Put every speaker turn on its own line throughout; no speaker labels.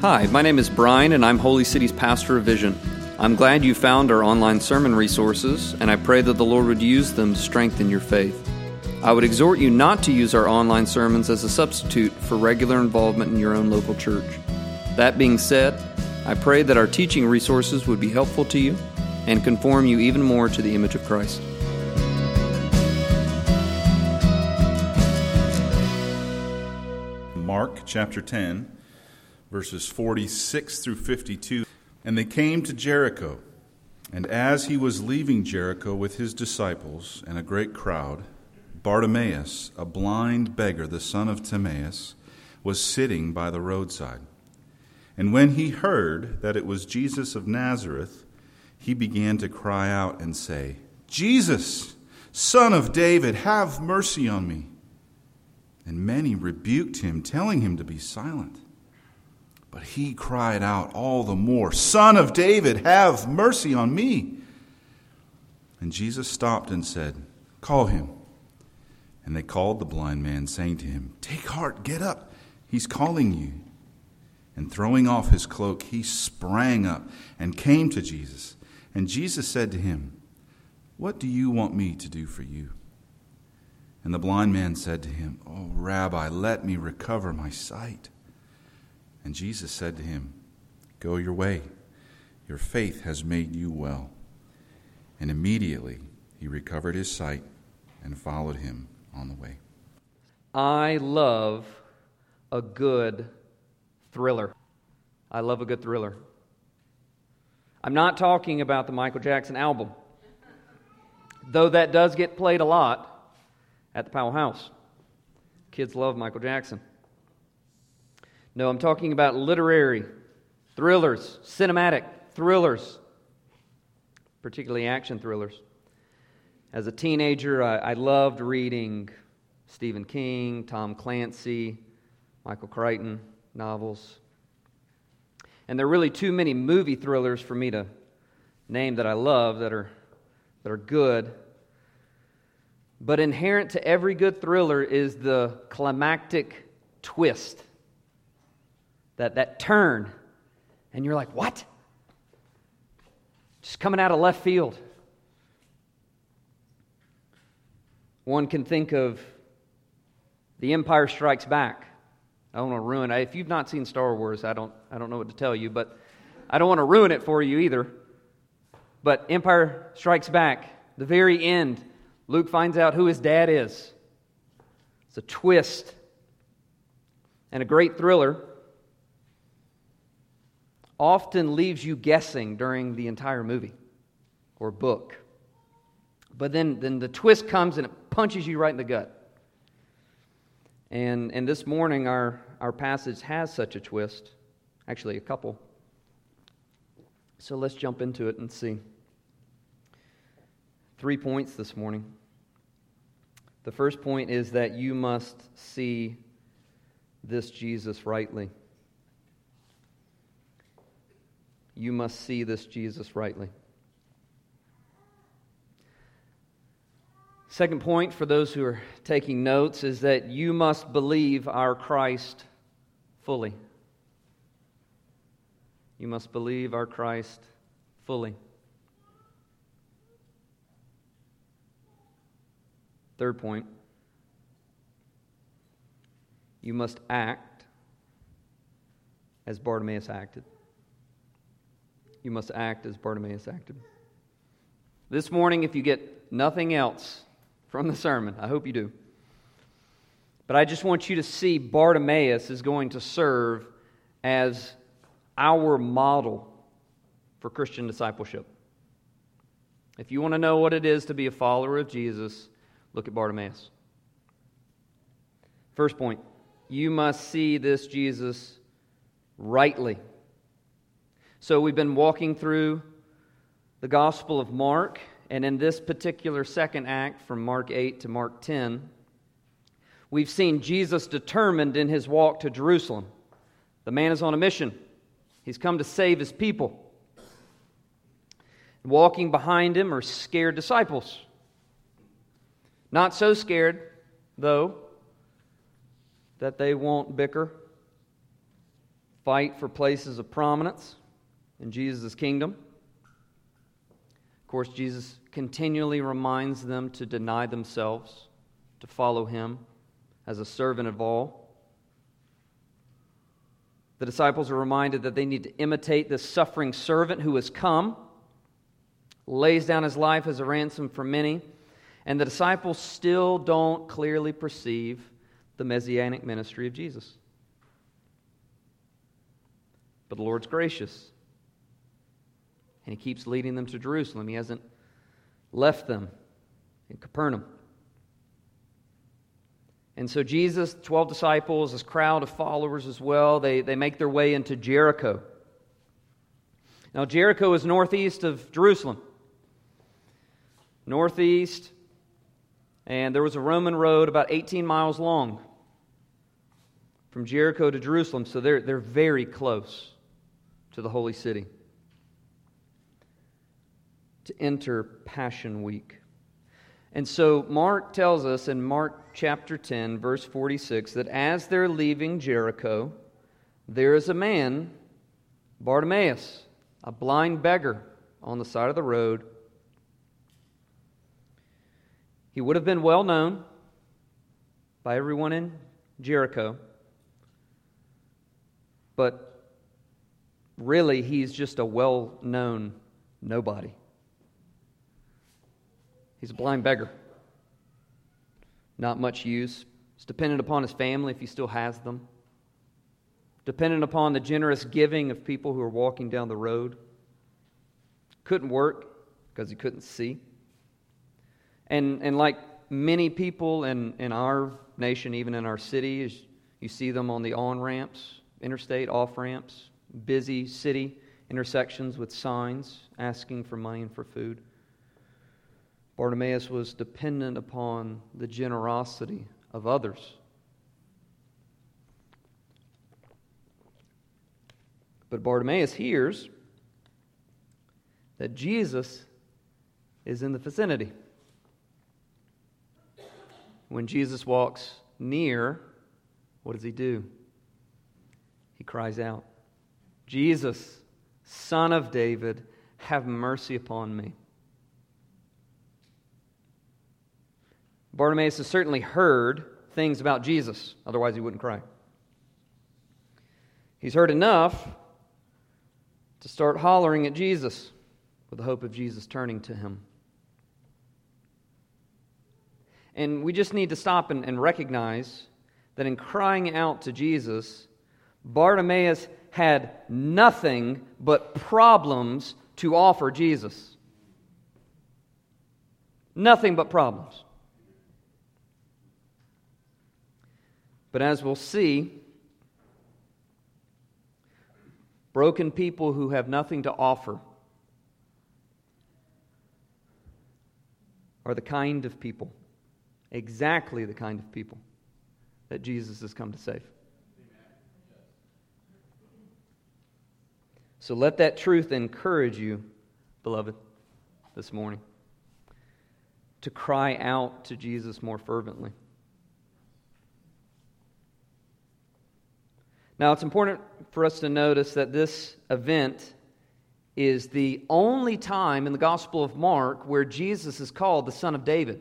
Hi, my name is Brian, and I'm Holy City's pastor of Vision. I'm glad you found our online sermon resources, and I pray that the Lord would use them to strengthen your faith. I would exhort you not to use our online sermons as a substitute for regular involvement in your own local church. That being said, I pray that our teaching resources would be helpful to you and conform you even more to the image of Christ.
Mark chapter 10, verses 46 through 52. And they came to Jericho, and as he was leaving Jericho with his disciples and a great crowd, Bartimaeus, a blind beggar, the son of Timaeus, was sitting by the roadside. And when he heard that it was Jesus of Nazareth, he began to cry out and say, "Jesus, Son of David, have mercy on me." And many rebuked him, telling him to be silent. But he cried out all the more, "Son of David, have mercy on me." And Jesus stopped and said, "Call him." And they called the blind man, saying to him, "Take heart, get up, he's calling you." And throwing off his cloak, he sprang up and came to Jesus. And Jesus said to him, "What do you want me to do for you?" And the blind man said to him, "Oh, Rabbi, let me recover my sight." And Jesus said to him, "Go your way, your faith has made you well." And immediately he recovered his sight and followed him on the way.
I love a good thriller. I love a good thriller. I'm not talking about the Michael Jackson album, though that does get played a lot at the Powell House. Kids love Michael Jackson. No, I'm talking about literary thrillers, cinematic thrillers, particularly action thrillers. As a teenager, I loved reading Stephen King, Tom Clancy, Michael Crichton novels. And there are really too many movie thrillers for me to name that I love that are good. But inherent to every good thriller is the climactic twist. That turn, and you're like, what? Just coming out of left field. One can think of The Empire Strikes Back. I don't want to ruin it. If you've not seen Star Wars, I don't know what to tell you, but I don't want to ruin it for you either. But Empire Strikes Back, the very end, Luke finds out who his dad is. It's a twist. And a great thriller often leaves you guessing during the entire movie or book. But then the twist comes and it punches you right in the gut. And this morning our passage has such a twist. Actually, a couple. So let's jump into it and see. 3 points this morning. The first point is that you must see this Jesus rightly. You must see this Jesus rightly. Second point, for those who are taking notes, is that you must believe our Christ fully. You must believe our Christ fully. Third point, you must act as Bartimaeus acted. You must act as Bartimaeus acted. This morning, if you get nothing else from the sermon, I hope you do, but I just want you to see Bartimaeus is going to serve as our model for Christian discipleship. If you want to know what it is to be a follower of Jesus, look at Bartimaeus. First point, you must see this Jesus rightly. So we've been walking through the Gospel of Mark, and in this particular second act, from Mark 8 to Mark 10, we've seen Jesus determined in his walk to Jerusalem. The man is on a mission. He's come to save his people. Walking behind him are scared disciples. Not so scared, though, that they won't bicker, fight for places of prominence in Jesus' kingdom. Of course, Jesus continually reminds them to deny themselves, to follow Him as a servant of all. The disciples are reminded that they need to imitate this suffering servant who has come, lays down His life as a ransom for many, and the disciples still don't clearly perceive the messianic ministry of Jesus. But the Lord's gracious, and He keeps leading them to Jerusalem. He hasn't left them in Capernaum. And so Jesus, 12 disciples, this crowd of followers as well, they make their way into Jericho. Now, Jericho is northeast of Jerusalem. Northeast, and there was a Roman road about 18 miles long from Jericho to Jerusalem, so they're very close to the holy city to enter Passion Week. And so Mark tells us in Mark chapter 10, verse 46, that as they're leaving Jericho, there is a man, Bartimaeus, a blind beggar on the side of the road. He would have been well known by everyone in Jericho, but really he's just a well-known nobody. He's a blind beggar. Not much use. It's dependent upon his family if he still has them. Dependent upon the generous giving of people who are walking down the road. Couldn't work because he couldn't see. And like many people in our nation, even in our city, you see them on the on-ramps, interstate off-ramps, busy city intersections with signs asking for money and for food. Bartimaeus was dependent upon the generosity of others. But Bartimaeus hears that Jesus is in the vicinity. When Jesus walks near, what does he do? He cries out, "Jesus, Son of David, have mercy upon me." Bartimaeus has certainly heard things about Jesus, otherwise he wouldn't cry. He's heard enough to start hollering at Jesus with the hope of Jesus turning to him. And we just need to stop and recognize that in crying out to Jesus, Bartimaeus had nothing but problems to offer Jesus. Nothing but problems. But as we'll see, broken people who have nothing to offer are the kind of people, exactly the kind of people, that Jesus has come to save. So let that truth encourage you, beloved, this morning, to cry out to Jesus more fervently. Now, it's important for us to notice that this event is the only time in the Gospel of Mark where Jesus is called the Son of David.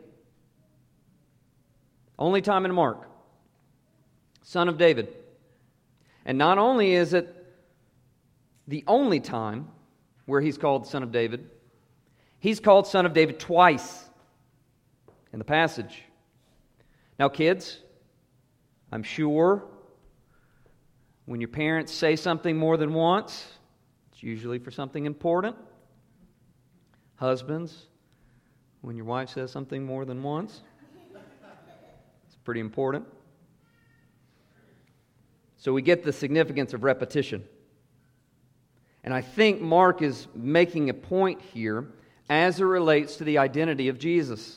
Only time in Mark. Son of David. And not only is it the only time where he's called Son of David, he's called Son of David twice in the passage. Now, kids, I'm sure when your parents say something more than once, it's usually for something important. Husbands, when your wife says something more than once, it's pretty important. So we get the significance of repetition. And I think Mark is making a point here as it relates to the identity of Jesus.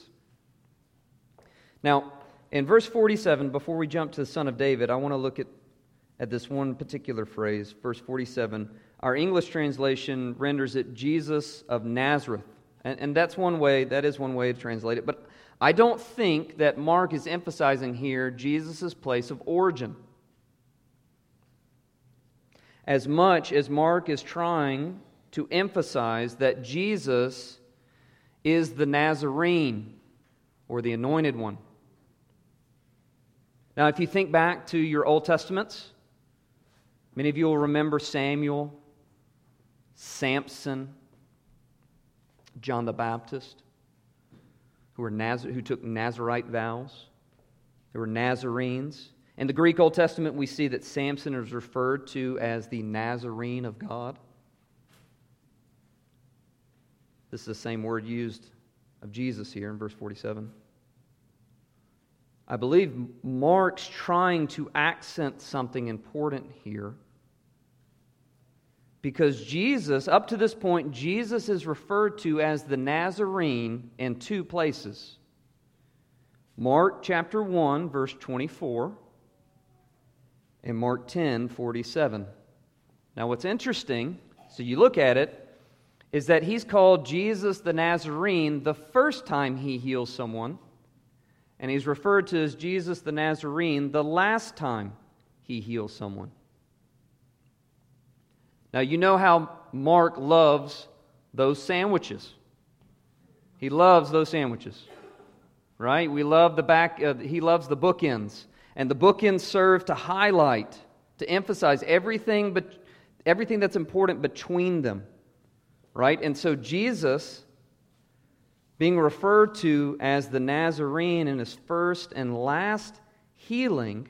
Now, in verse 47, before we jump to the Son of David, I want to look at this one particular phrase, verse 47. Our English translation renders it Jesus of Nazareth. And that's one way, that is one way to translate it. But I don't think that Mark is emphasizing here Jesus' place of origin. as much as Mark is trying to emphasize that Jesus is the Nazarene, or the Anointed One. Now, if you think back to your Old Testaments, many of you will remember Samuel, Samson, John the Baptist, who took Nazarite vows. They were Nazarenes. In the Greek Old Testament, we see that Samson is referred to as the Nazarene of God. This is the same word used of Jesus here in verse 47. I believe Mark's trying to accent something important here, because Jesus, up to this point, Jesus is referred to as the Nazarene in two places. Mark chapter 1, verse 24, and Mark 10, 47. Now what's interesting, so you look at it, is that he's called Jesus the Nazarene the first time he heals someone, and he's referred to as Jesus the Nazarene the last time he heals someone. Now, you know how Mark loves those sandwiches. He loves those sandwiches, right? We love he loves the bookends. And the bookends serve to highlight, to emphasize everything that's important between them, right? And so Jesus, being referred to as the Nazarene in his first and last healing,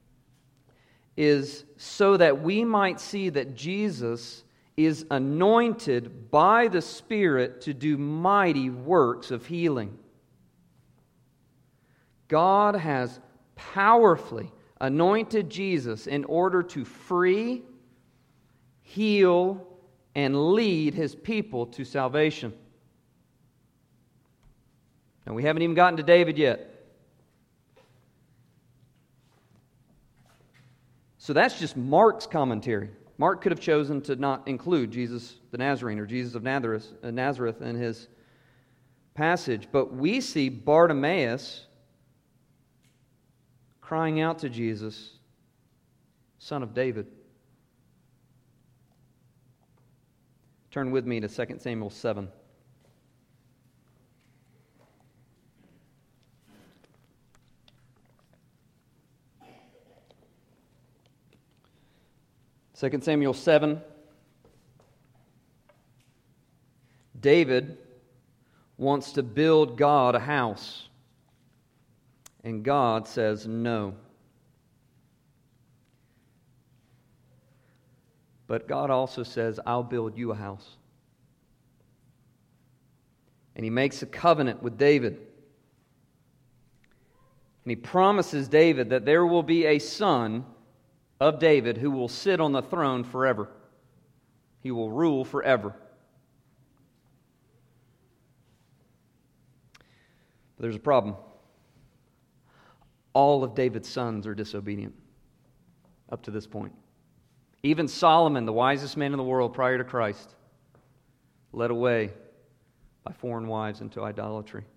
is so that we might see that Jesus is anointed by the Spirit to do mighty works of healing. God has powerfully anointed Jesus in order to free, heal, and lead His people to salvation. And we haven't even gotten to David yet. So that's just Mark's commentary. Mark could have chosen to not include Jesus the Nazarene or Jesus of Nazareth in his passage. But we see Bartimaeus crying out to Jesus, Son of David. Turn with me to 2 Samuel 7. Second Samuel 7. David wants to build God a house, and God says no. But God also says, I'll build you a house. And He makes a covenant with David. And He promises David that there will be a son of David who will sit on the throne forever. He will rule forever. But there's a problem. All of David's sons are disobedient up to this point. Even Solomon, the wisest man in the world prior to Christ, led away by foreign wives into idolatry.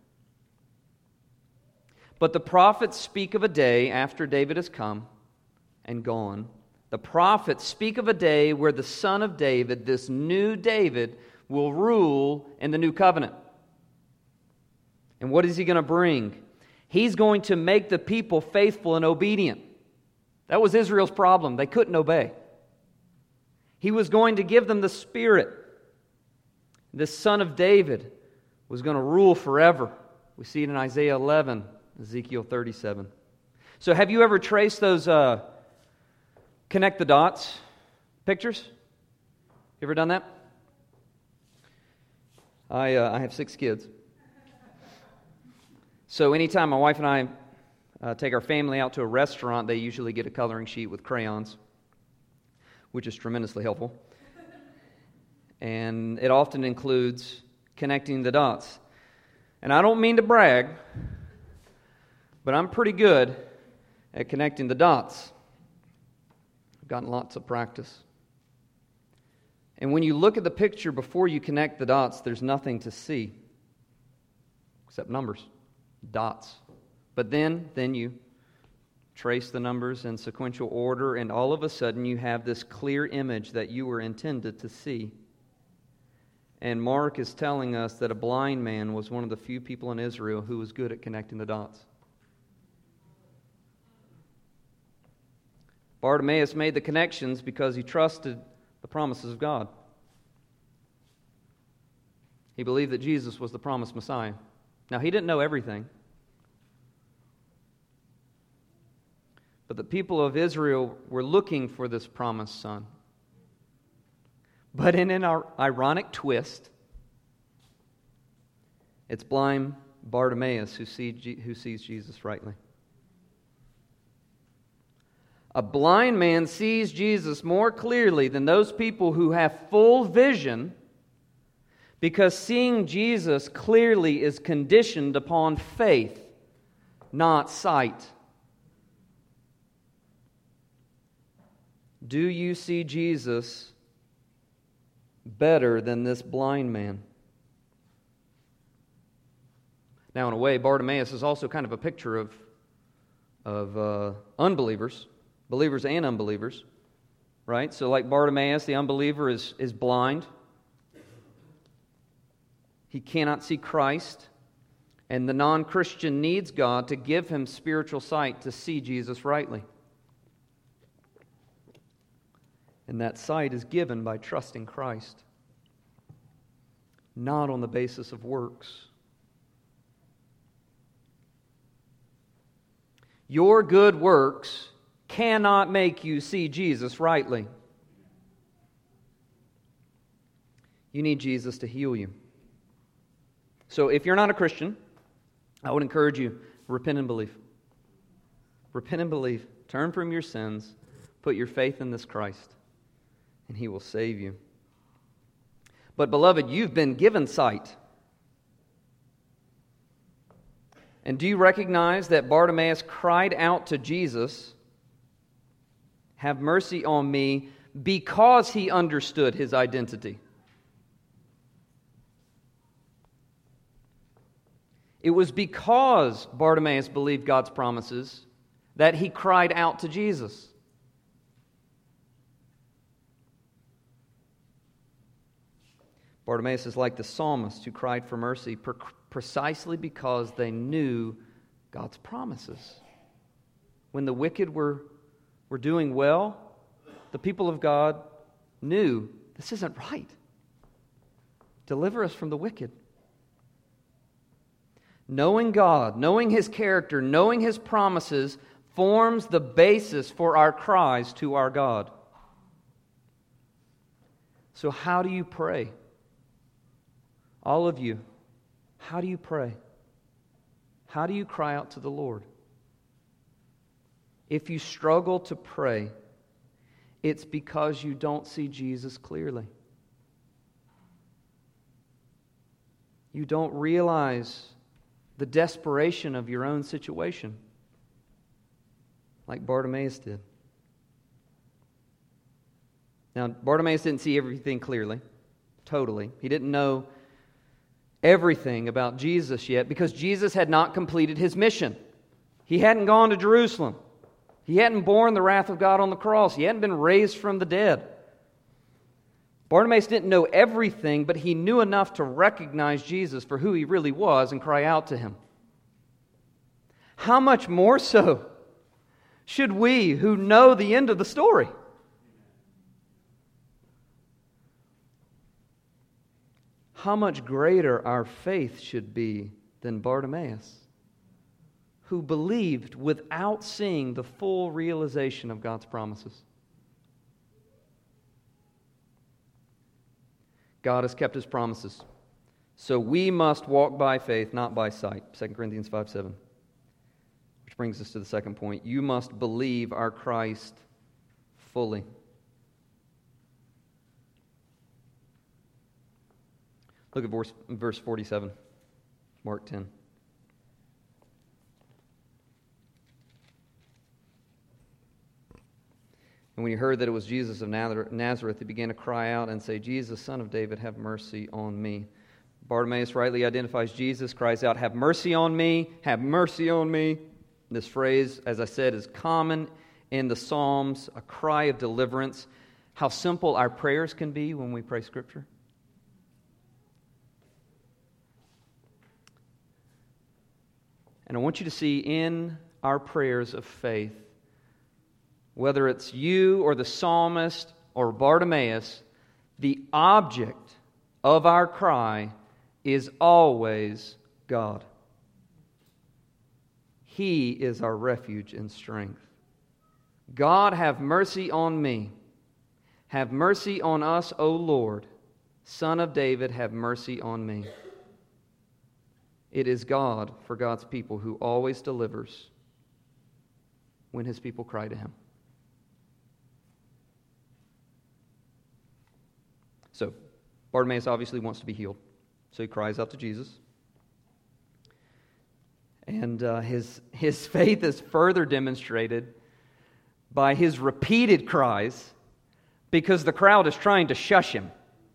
But the prophets speak of a day after David has come and gone. The prophets speak of a day where the son of David, this new David, will rule in the new covenant. And what is he going to bring? He's going to make the people faithful and obedient. That was Israel's problem. They couldn't obey. He was going to give them the Spirit. This son of David was going to rule forever. We see it in Isaiah 11, Ezekiel 37. So have you ever traced those connect the dots pictures? You ever done that? I have 6 kids. So anytime my wife and I take our family out to a restaurant, they usually get a coloring sheet with crayons, which is tremendously helpful. And it often includes connecting the dots. And I don't mean to brag, but I'm pretty good at connecting the dots. I've gotten lots of practice. And when you look at the picture before you connect the dots, there's nothing to see except numbers, dots. But then you trace the numbers in sequential order, and all of a sudden you have this clear image that you were intended to see. And Mark is telling us that a blind man was one of the few people in Israel who was good at connecting the dots. Bartimaeus made the connections because he trusted the promises of God. He believed that Jesus was the promised Messiah. Now, he didn't know everything. But the people of Israel were looking for this promised son. But in an ironic twist, it's blind Bartimaeus who sees Jesus rightly. A blind man sees Jesus more clearly than those people who have full vision, because seeing Jesus clearly is conditioned upon faith, not sight. Do you see Jesus better than this blind man? Now, in a way, Bartimaeus is also kind of a picture of unbelievers, believers and unbelievers, right? So like Bartimaeus, the unbeliever is blind. He cannot see Christ, and the non-Christian needs God to give him spiritual sight to see Jesus rightly. And that sight is given by trusting Christ, not on the basis of works. Your good works cannot make you see Jesus rightly. You need Jesus to heal you. So if you're not a Christian, I would encourage you, repent and believe. Repent and believe. Turn from your sins. Put your faith in this Christ, and He will save you. But beloved, you've been given sight. And do you recognize that Bartimaeus cried out to Jesus, "Have mercy on me," because he understood his identity? It was because Bartimaeus believed God's promises that he cried out to Jesus. Bartimaeus is like the psalmist who cried for mercy precisely because they knew God's promises. When the wicked were doing well, the people of God knew, this isn't right. Deliver us from the wicked. Knowing God, knowing His character, knowing His promises forms the basis for our cries to our God. So how do you pray? All of you, how do you pray? How do you cry out to the Lord? If you struggle to pray, it's because you don't see Jesus clearly. You don't realize the desperation of your own situation, like Bartimaeus did. Now, Bartimaeus didn't see everything clearly, totally. He didn't know everything about Jesus yet because Jesus had not completed His mission. He hadn't gone to Jerusalem. He hadn't borne the wrath of God on the cross. He hadn't been raised from the dead. Bartimaeus didn't know everything, but he knew enough to recognize Jesus for who He really was and cry out to Him. How much more so should we who know the end of the story? How much greater our faith should be than Bartimaeus, who believed without seeing the full realization of God's promises. God has kept His promises. So we must walk by faith, not by sight. 2 Corinthians 5:7. Which brings us to the second point. You must believe our Christ fully. Look at verse 47, Mark 10. And when he heard that it was Jesus of Nazareth, he began to cry out and say, "Jesus, Son of David, have mercy on me." Bartimaeus rightly identifies Jesus, cries out, "Have mercy on me, have mercy on me." This phrase, as I said, is common in the Psalms, a cry of deliverance. How simple our prayers can be when we pray Scripture. And I want you to see in our prayers of faith, whether it's you or the psalmist or Bartimaeus, the object of our cry is always God. He is our refuge and strength. God, have mercy on me. Have mercy on us, O Lord. Son of David, have mercy on me. It is God for God's people who always delivers when His people cry to Him. So, Bartimaeus obviously wants to be healed. So he cries out to Jesus. And his faith is further demonstrated by his repeated cries because the crowd is trying to shush him.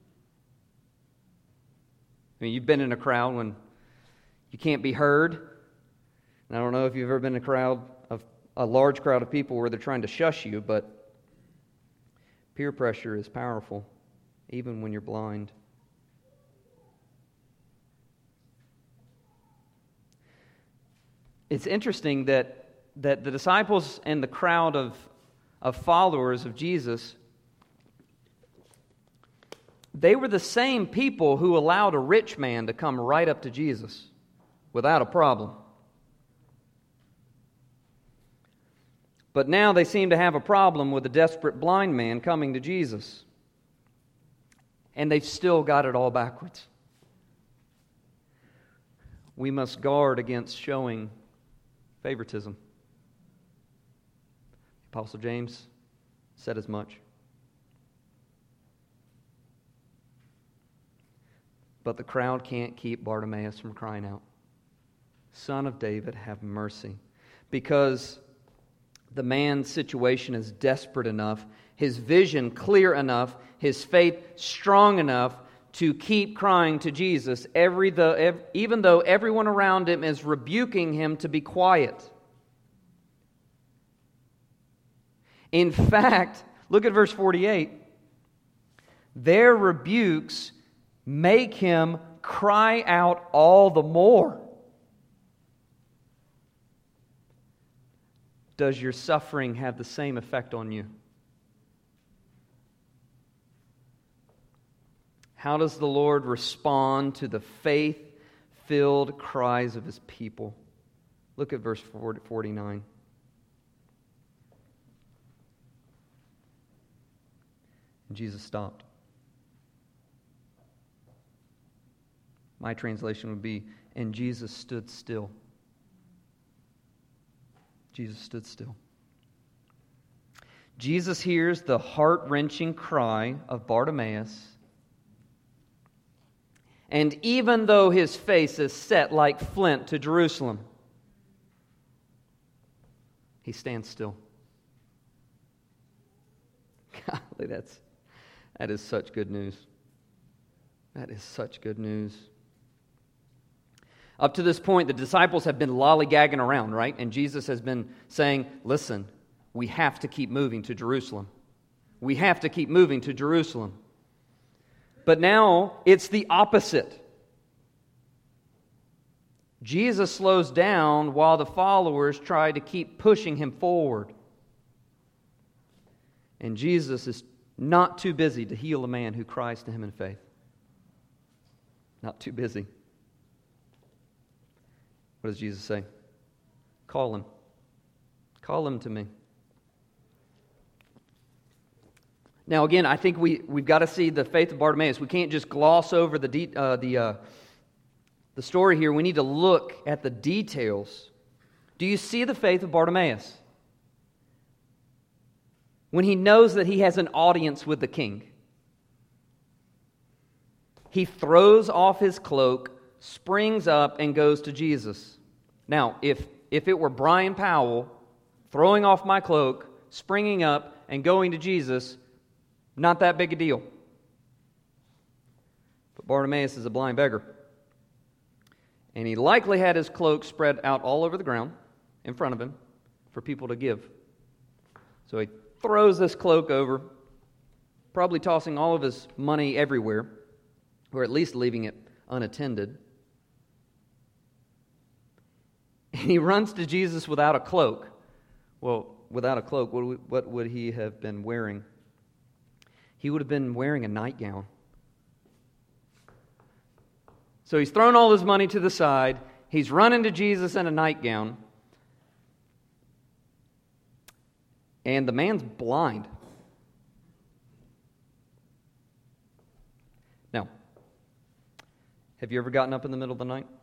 I mean, you've been in a crowd when you can't be heard. And I don't know if you've ever been in a large crowd of people where they're trying to shush you, but peer pressure is powerful, even when you're blind. It's interesting that the disciples and the crowd of followers of Jesus, they were the same people who allowed a rich man to come right up to Jesus without a problem. But now they seem to have a problem with a desperate blind man coming to Jesus. And they've still got it all backwards. We must guard against showing favoritism. Apostle James said as much. But the crowd can't keep Bartimaeus from crying out, Son of David, have mercy. Because the man's situation is desperate enough, his vision clear enough, his faith strong enough to keep crying to Jesus, even though everyone around him is rebuking him to be quiet. In fact, look at verse 48. Their rebukes make him cry out all the more. Does your suffering have the same effect on you? How does the Lord respond to the faith-filled cries of His people? Look at verse 49. And Jesus stopped. My translation would be, and Jesus stood still. Jesus stood still. Jesus hears the heart-wrenching cry of Bartimaeus. And even though his face is set like flint to Jerusalem, he stands still. Golly, that is such good news. That is such good news. Up to this point, the disciples have been lollygagging around, right? And Jesus has been saying, listen, we have to keep moving to Jerusalem. We have to keep moving to Jerusalem. But now it's the opposite. Jesus slows down while the followers try to keep pushing him forward. And Jesus is not too busy to heal a man who cries to him in faith. Not too busy. What does Jesus say? Call him. Call him to me. Now, again, I think we've got to see the faith of Bartimaeus. We can't just gloss over the story here. We need to look at the details. Do you see the faith of Bartimaeus? When he knows that he has an audience with the king, he throws off his cloak, springs up, and goes to Jesus. Now, if it were Brian Powell throwing off my cloak, springing up, and going to Jesus, not that big a deal. But Bartimaeus is a blind beggar. And he likely had his cloak spread out all over the ground. in front of him for people to give. So he throws this cloak over, probably tossing all of his money everywhere, or at least leaving it unattended. And he runs to Jesus without a cloak. Well, without a cloak, what would he have been wearing? He would have been wearing a nightgown. So he's thrown all his money to the side. He's running to Jesus in a nightgown. And the man's blind. Now, have you ever gotten up in the middle of the night?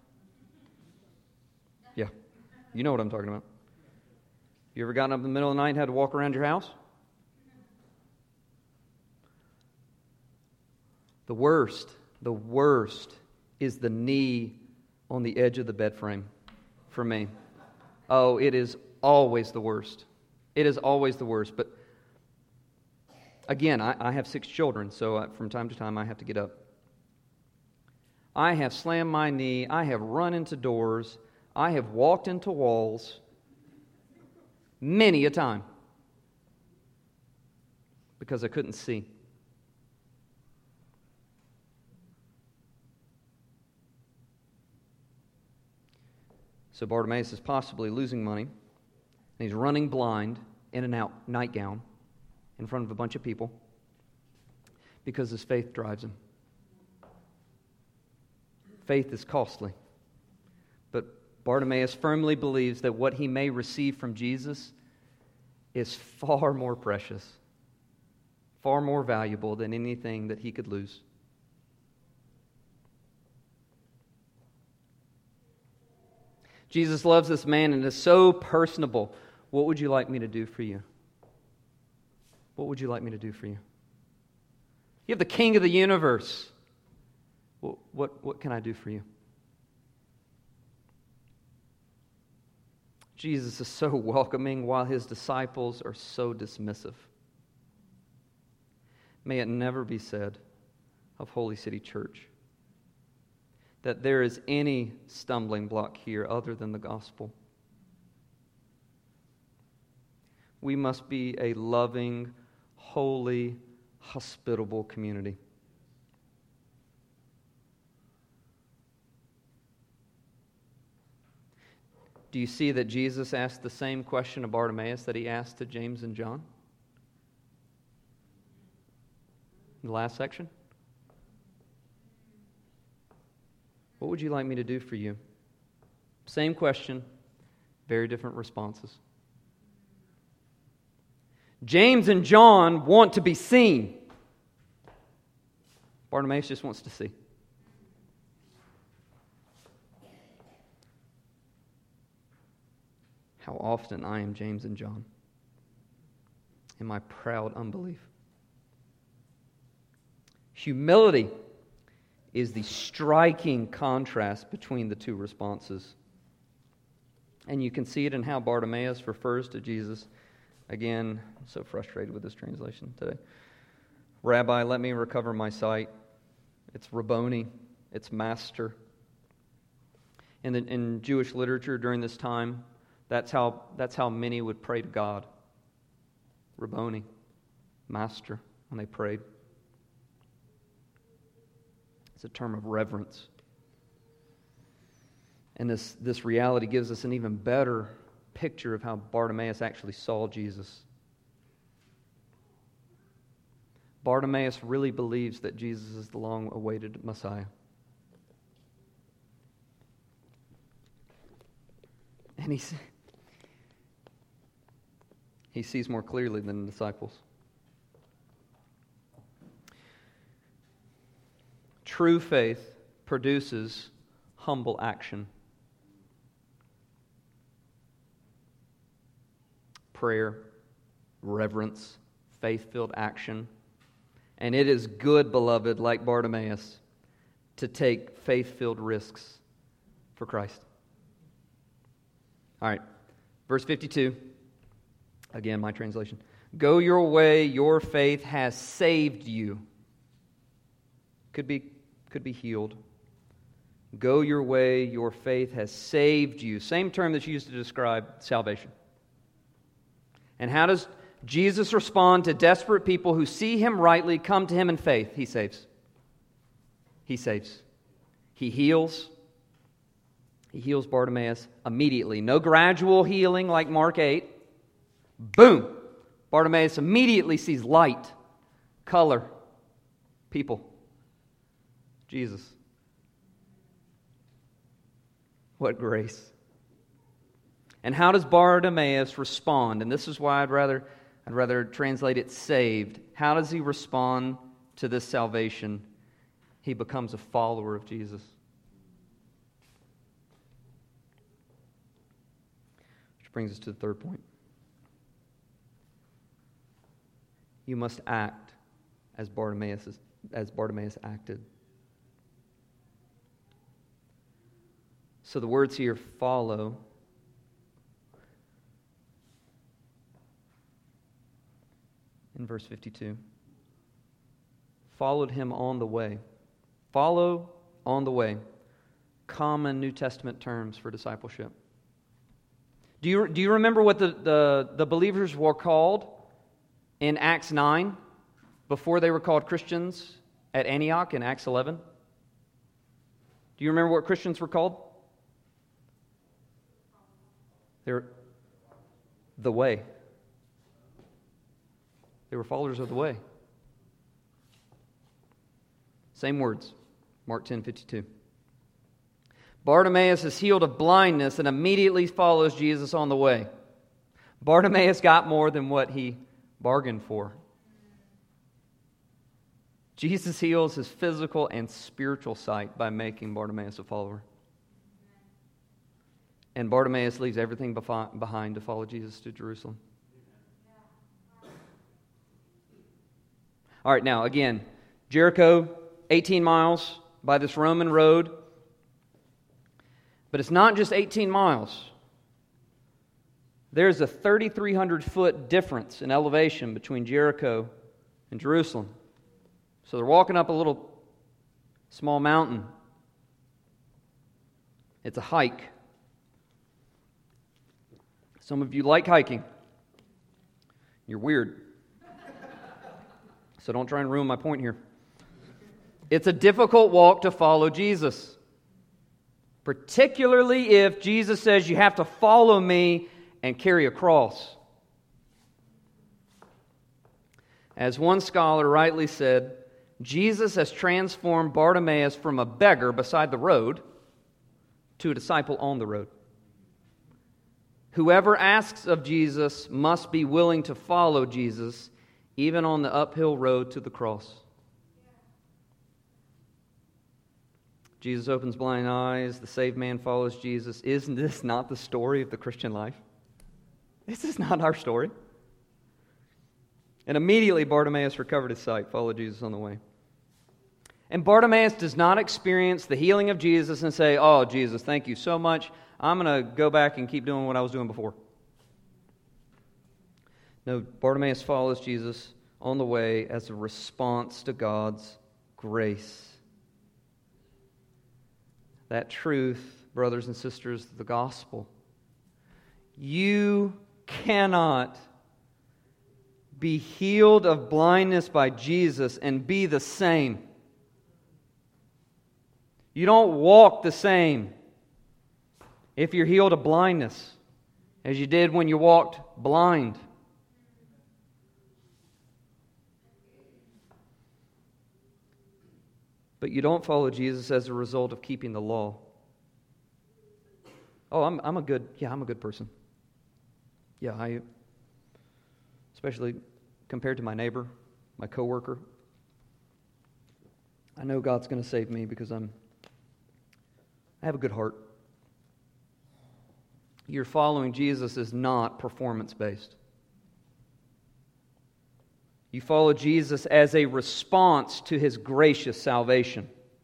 Yeah. You know what I'm talking about. You ever gotten up in the middle of the night and had to walk around your house? The worst is the knee on the edge of the bed frame for me. Oh, it is always the worst. It is always the worst. But again, I have 6 children, so from time to time I have to get up. I have slammed my knee. I have run into doors. I have walked into walls many a time because I couldn't see. So Bartimaeus is possibly losing money, and he's running blind in a nightgown in front of a bunch of people because his faith drives him. Faith is costly, but Bartimaeus firmly believes that what he may receive from Jesus is far more precious, far more valuable than anything that he could lose. Jesus loves this man and is so personable. What would you like me to do for you? What would you like me to do for you? You have the King of the universe. What can I do for you? Jesus is so welcoming while his disciples are so dismissive. May it never be said of Holy City Church that there is any stumbling block here other than the gospel. We must be a loving, holy, hospitable community. Do you see that Jesus asked the same question of Bartimaeus that he asked to James and John? In the last section? What would you like me to do for you? Same question, very different responses. James and John want to be seen. Bartimaeus just wants to see. How often I am James and John in my proud unbelief. Humility is the striking contrast between the two responses. And you can see it in how Bartimaeus refers to Jesus. Again, I'm so frustrated with this translation today. Rabbi, let me recover my sight. It's Rabboni. It's Master. In Jewish literature during this time, that's how many would pray to God. Rabboni, Master, when they prayed. It's a term of reverence. And this reality gives us an even better picture of how Bartimaeus actually saw Jesus. Bartimaeus really believes that Jesus is the long-awaited Messiah. And he sees more clearly than the disciples. True faith produces humble action. Prayer, reverence, faith-filled action. And it is good, beloved, like Bartimaeus, to take faith-filled risks for Christ. All right, verse 52. Again, my translation. Go your way, your faith has saved you. Could be healed. Go your way, your faith has saved you. Same term that's used to describe salvation. And how does Jesus respond to desperate people who see Him rightly, come to Him in faith? He saves. He saves. He heals. He heals Bartimaeus immediately. No gradual healing like Mark 8. Boom! Bartimaeus immediately sees light, color, people. Jesus. What grace. And how does Bartimaeus respond? And this is why I'd rather translate it saved. How does he respond to this salvation? He becomes a follower of Jesus. Which brings us to the third point. You must act as Bartimaeus acted. So the words here, follow, in verse 52, followed him on the way. Follow on the way. Common New Testament terms for discipleship. Do you remember what the believers were called in Acts 9 before they were called Christians at Antioch in Acts 11? Do you remember what Christians were called? They're the way. They were followers of the way. Same words, Mark 10:52. Bartimaeus is healed of blindness and immediately follows Jesus on the way. Bartimaeus got more than what he bargained for. Jesus heals his physical and spiritual sight by making Bartimaeus a follower. And Bartimaeus leaves everything behind to follow Jesus to Jerusalem. All right, now again, Jericho, 18 miles by this Roman road. But it's not just 18 miles. There's a 3,300-foot difference in elevation between Jericho and Jerusalem. So they're walking up a little small mountain. It's a hike. Some of you like hiking. You're weird. So don't try and ruin my point here. It's a difficult walk to follow Jesus. Particularly if Jesus says you have to follow me and carry a cross. As one scholar rightly said, Jesus has transformed Bartimaeus from a beggar beside the road to a disciple on the road. Whoever asks of Jesus must be willing to follow Jesus, even on the uphill road to the cross. Jesus opens blind eyes, the saved man follows Jesus. Isn't this not the story of the Christian life? This is not our story. And immediately Bartimaeus recovered his sight, followed Jesus on the way. And Bartimaeus does not experience the healing of Jesus and say, "Oh, Jesus, thank you so much. I'm going to go back and keep doing what I was doing before." No, Bartimaeus follows Jesus on the way as a response to God's grace. That truth, brothers and sisters, the gospel. You cannot be healed of blindness by Jesus and be the same. You don't walk the same if you're healed of blindness as you did when you walked blind. But you don't follow Jesus as a result of keeping the law. Oh, I'm a good person. Yeah, especially compared to my neighbor, my coworker. I know God's going to save me because I have a good heart. Your following Jesus is not performance-based. You follow Jesus as a response to His gracious salvation.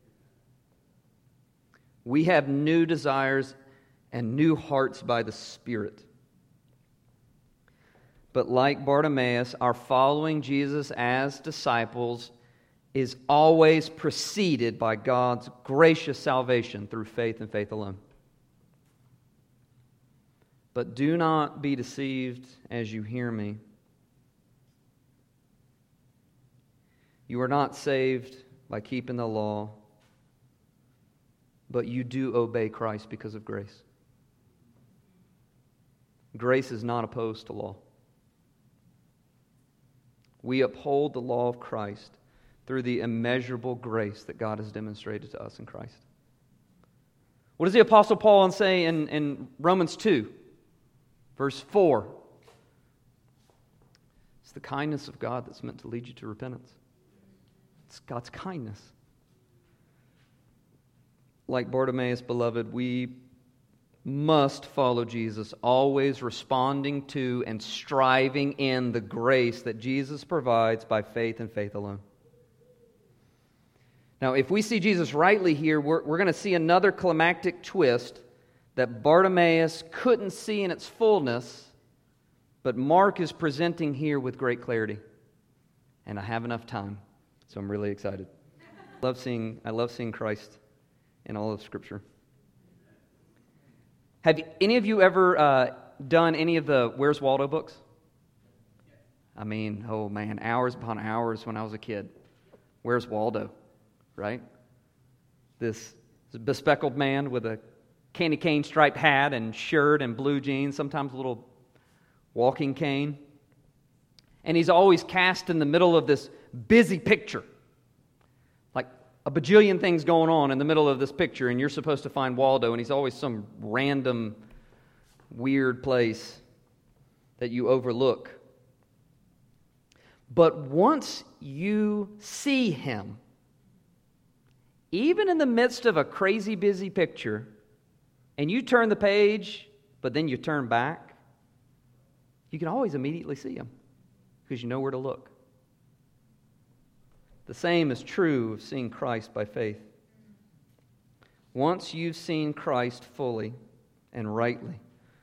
We have new desires and new hearts by the Spirit. But like Bartimaeus, our following Jesus as disciples is always preceded by God's gracious salvation through faith and faith alone. But do not be deceived as you hear me. You are not saved by keeping the law, but you do obey Christ because of grace. Grace is not opposed to law. We uphold the law of Christ through the immeasurable grace that God has demonstrated to us in Christ. What does the Apostle Paul say in Romans 2, verse 4? It's the kindness of God that's meant to lead you to repentance. It's God's kindness. Like Bartimaeus, beloved, we must follow Jesus, always responding to and striving in the grace that Jesus provides by faith and faith alone. Now, if we see Jesus rightly here, we're going to see another climactic twist that Bartimaeus couldn't see in its fullness, but Mark is presenting here with great clarity. And I have enough time, so I'm really excited. I love seeing Christ in all of Scripture. Have any of you ever done any of the Where's Waldo books? I mean, oh man, hours upon hours when I was a kid. Where's Waldo, right? This bespectacled man with a candy cane striped hat and shirt and blue jeans, sometimes a little walking cane. And he's always cast in the middle of this busy picture. Like a bajillion things going on in the middle of this picture, and you're supposed to find Waldo, and he's always some random, weird place that you overlook. But once you see him, even in the midst of a crazy busy picture, and you turn the page, but then you turn back, you can always immediately see him because you know where to look. The same is true of seeing Christ by faith. Once you've seen Christ fully and rightly,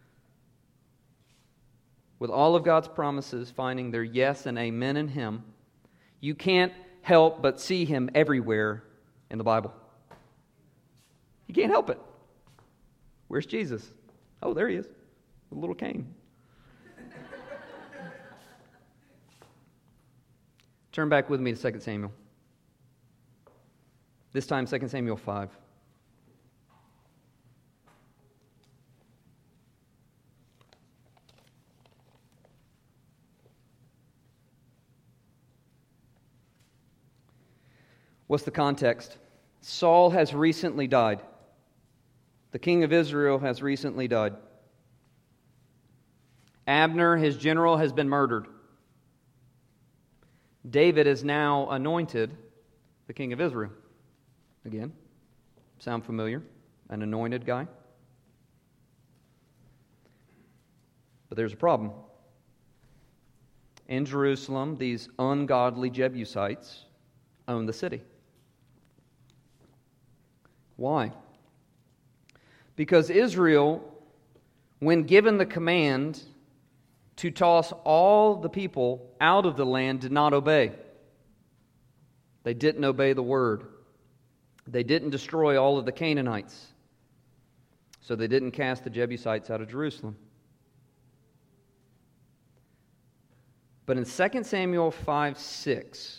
with all of God's promises finding their yes and amen in Him, you can't help but see Him everywhere in the Bible. You can't help it. Where's Jesus? Oh, there He is, with a little cane. Turn back with me to 2 Samuel. This time, 2 Samuel 5. What's the context? Saul has recently died. The king of Israel has recently died. Abner, his general, has been murdered. David is now anointed the king of Israel. Again, sound familiar? An anointed guy. But there's a problem. In Jerusalem, these ungodly Jebusites own the city. Why? Because Israel, when given the command to toss all the people out of the land, did not obey. They didn't obey the word. They didn't destroy all of the Canaanites. So they didn't cast the Jebusites out of Jerusalem. But in 2 Samuel 5:6,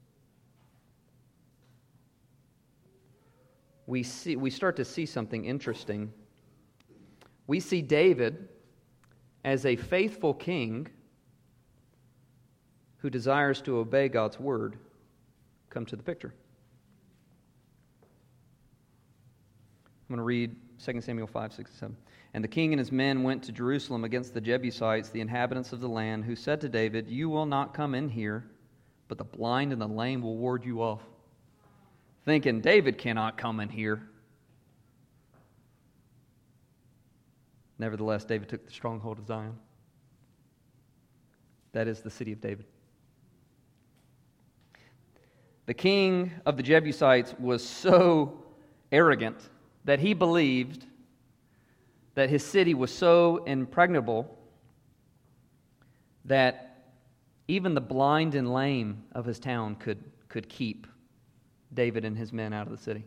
we start to see something interesting. We see David as a faithful king who desires to obey God's word come to the picture. I'm going to read 2 Samuel 5, 6, and 7. And the king and his men went to Jerusalem against the Jebusites, the inhabitants of the land, who said to David, "You will not come in here, but the blind and the lame will ward you off." Thinking, David cannot come in here. Nevertheless, David took the stronghold of Zion. That is the city of David. The king of the Jebusites was so arrogant that he believed that his city was so impregnable that even the blind and lame of his town could keep David and his men out of the city.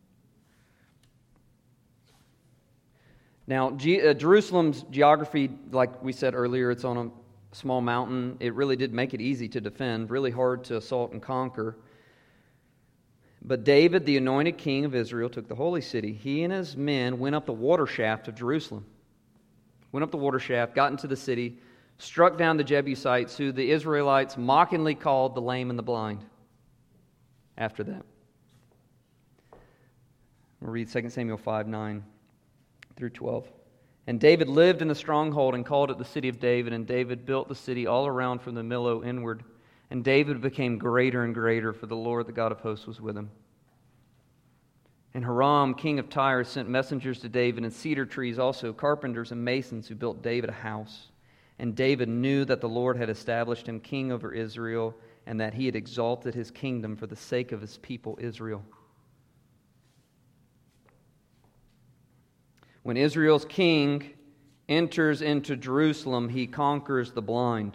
Now, Jerusalem's geography, like we said earlier, it's on a small mountain. It really did make it easy to defend, really hard to assault and conquer. But David, the anointed king of Israel, took the holy city. He and his men went up the water shaft of Jerusalem. Went up the water shaft, got into the city, struck down the Jebusites, who the Israelites mockingly called the lame and the blind. After that, we'll read 2 Samuel 5:9 through 12. And David lived in the stronghold and called it the city of David. And David built the city all around from the Millo inward. And David became greater and greater, for the Lord, the God of hosts, was with him. And Hiram, king of Tyre, sent messengers to David, and cedar trees also, carpenters and masons, who built David a house. And David knew that the Lord had established him king over Israel, and that he had exalted his kingdom for the sake of his people Israel. When Israel's king enters into Jerusalem, he conquers the blind.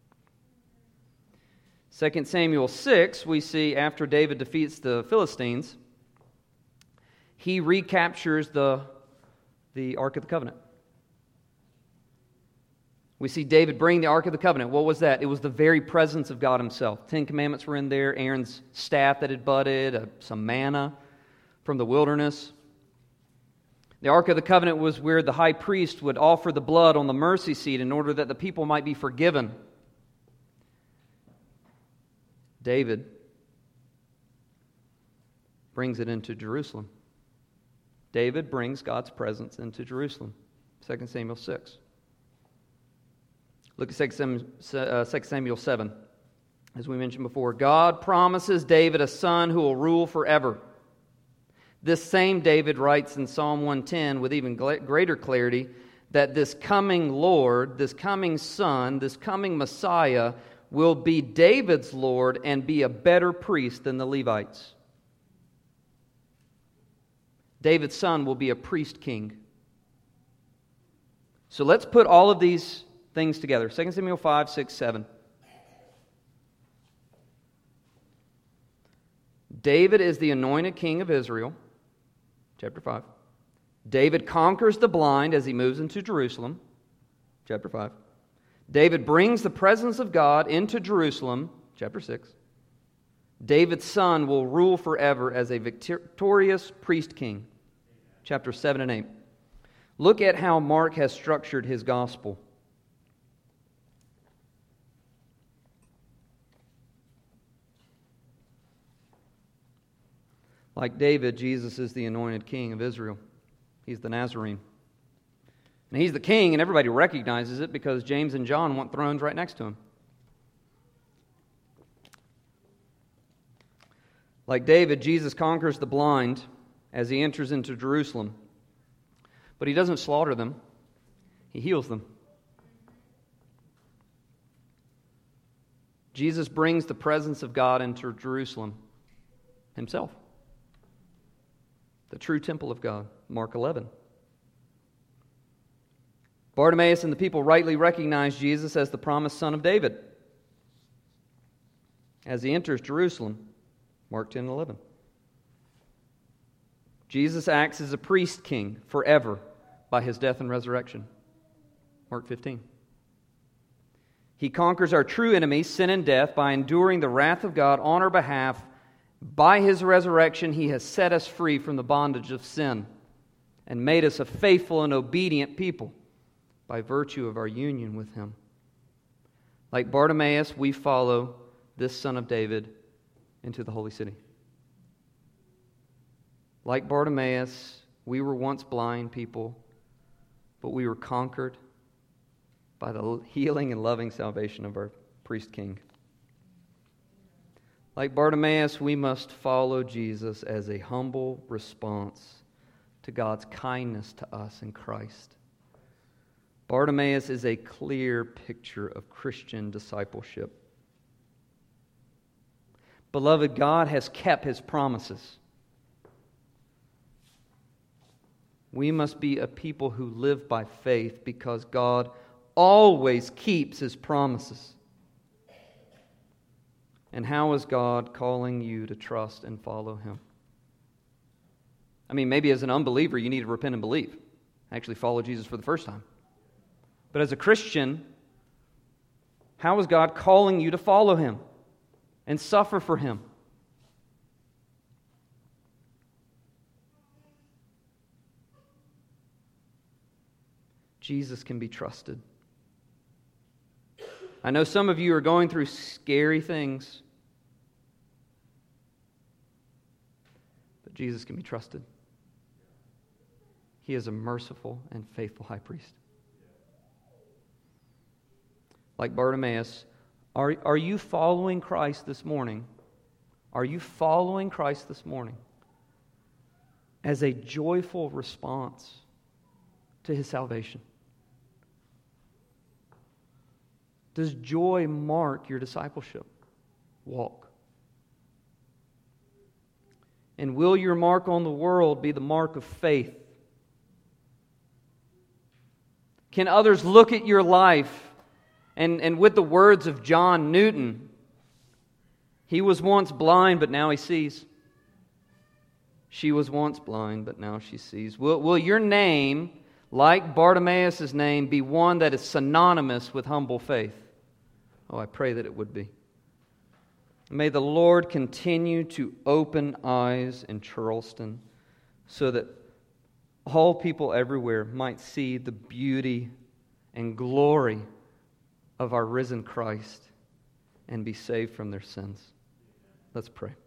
2 Samuel 6, we see after David defeats the Philistines, he recaptures the Ark of the Covenant. We see David bring the Ark of the Covenant. What was that? It was the very presence of God himself. 10 Commandments were in there, Aaron's staff that had budded, some manna from the wilderness. The Ark of the Covenant was where the high priest would offer the blood on the mercy seat in order that the people might be forgiven. David brings it into Jerusalem. David brings God's presence into Jerusalem. 2 Samuel 6. Look at 2 Samuel 7. As we mentioned before, God promises David a son who will rule forever. This same David writes in Psalm 110 with even greater clarity that this coming Lord, this coming Son, this coming Messiah will be David's Lord and be a better priest than the Levites. David's son will be a priest king. So let's put all of these things together. 2 Samuel 5, 6, 7. David is the anointed king of Israel. Chapter 5. David conquers the blind as he moves into Jerusalem. Chapter 5. David brings the presence of God into Jerusalem. Chapter 6. David's son will rule forever as a victorious priest king. Chapter 7 and 8. Look at how Mark has structured his gospel. Like David, Jesus is the anointed king of Israel. He's the Nazarene. And he's the king, and everybody recognizes it because James and John want thrones right next to him. Like David, Jesus conquers the blind as he enters into Jerusalem. But he doesn't slaughter them. He heals them. Jesus brings the presence of God into Jerusalem himself. The true temple of God, Mark 11. Bartimaeus and the people rightly recognize Jesus as the promised son of David as he enters Jerusalem, Mark 10 and 11. Jesus acts as a priest king forever by his death and resurrection, Mark 15. He conquers our true enemy, sin and death, by enduring the wrath of God on our behalf. By his resurrection, he has set us free from the bondage of sin and made us a faithful and obedient people by virtue of our union with him. Like Bartimaeus, we follow this son of David into the holy city. Like Bartimaeus, we were once blind people, but we were conquered by the healing and loving salvation of our priest king. Like Bartimaeus, we must follow Jesus as a humble response to God's kindness to us in Christ. Bartimaeus is a clear picture of Christian discipleship. Beloved, God has kept his promises. We must be a people who live by faith because God always keeps his promises. And how is God calling you to trust and follow Him? I mean, maybe as an unbeliever, you need to repent and believe. Actually follow Jesus for the first time. But as a Christian, how is God calling you to follow Him and suffer for Him? Jesus can be trusted. I know some of you are going through scary things, but Jesus can be trusted. He is a merciful and faithful high priest. Like Bartimaeus, are you following Christ this morning? Are you following Christ this morning as a joyful response to His salvation? Does joy mark your discipleship walk? And will your mark on the world be the mark of faith? Can others look at your life and with the words of John Newton, he was once blind, but now he sees. She was once blind, but now she sees. Will your name, like Bartimaeus' name, be one that is synonymous with humble faith? Oh, I pray that it would be. May the Lord continue to open eyes in Charleston so that all people everywhere might see the beauty and glory of our risen Christ and be saved from their sins. Let's pray.